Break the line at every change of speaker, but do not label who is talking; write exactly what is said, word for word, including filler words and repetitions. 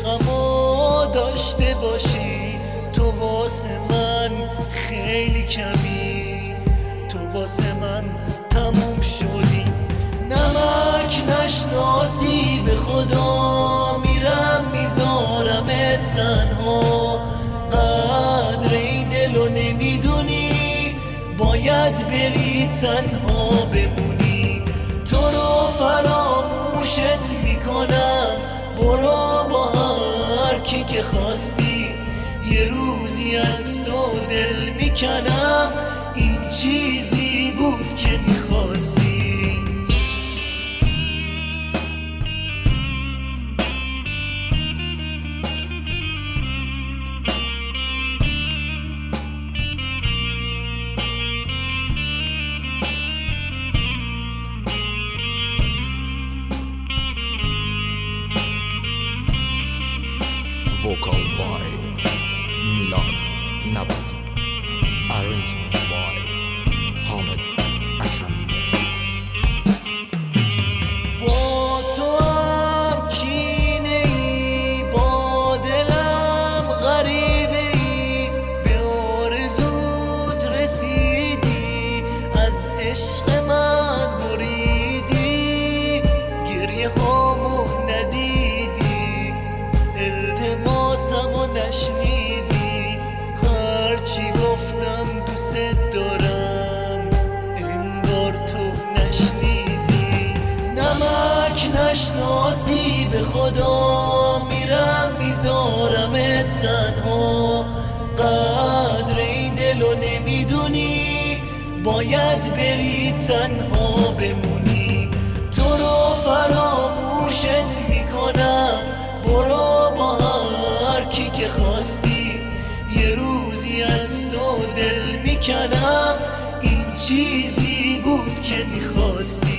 غمو داشته باشی، تو واسه من خیلی کمی، تو واسه من تموم شدی. نمک نشناسی به خدا میرم میذارمت تنها، قدر این دلو نمیدونی باید بری تنها بمونی. تو رو فراموشت میکنم، برو با هر کی که خواستی، یه روزی از تو دل میکنم، این چیزی بود که میخواستی.
Vocal by Milad Nabat. Arrangement by Hamid Akrami.
با تو هم کینه ای، با دلم غریبه ای، به آرزوت رسیدی، از عشق من بریدی، گریه هامو ندیدی، التماسمو نشنیدی، هرچی گفتم دوست دارم انگار تو نشنیدی. نمک نشناسی به خدا میرم میذارمت تنها، قدر این دلو نمیدونی باید بری تنها بمونی. تو رو فراموشت میکنم، برو با هر کی که خواستی، یه روزی از تو دل میکنم، این چیزی بود که میخواستی.